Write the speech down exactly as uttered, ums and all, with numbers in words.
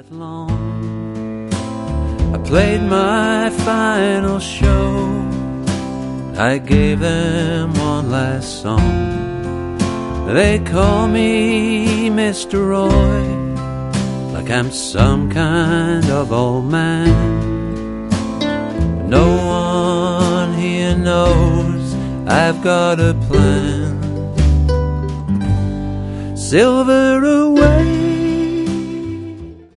night long. I played my final show. I gave them one last song. They call me Mister Roy, like I'm some kind of old man. No one here knows I've got a plan. Silver away,